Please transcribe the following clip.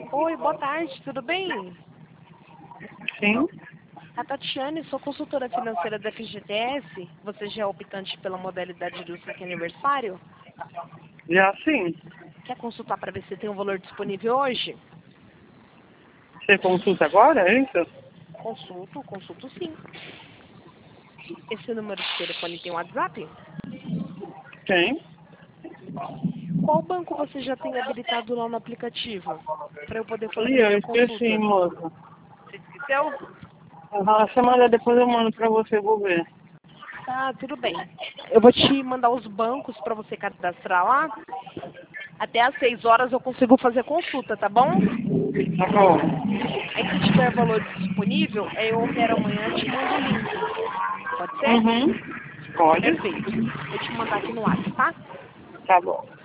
Oi, boa tarde, tudo bem? Sim, A Tatiane, sou consultora financeira da FGTS. Você já é optante pela modalidade do Saque Aniversário? já sim. Quer consultar para ver se tem um valor disponível hoje? Você consulta agora, é isso? Consulto sim. Esse número de telefone tem WhatsApp? Tem. Qual banco você já tem habilitado lá no aplicativo? Para eu poder fazer Ih, eu minha esqueci, consulta. moça. Você esqueceu? Você manda depois eu mando pra você, vou ver. Tá, tudo bem. Eu vou te mandar os bancos para você cadastrar lá. Até às 6 horas eu consigo fazer consulta, tá bom? Tá bom. Aí se tiver valor disponível, aí eu opero amanhã e te mando o link. Pode ser? Uhum. Pode? Perfeito. Vou te mandar aqui no WhatsApp, tá? Tá bom.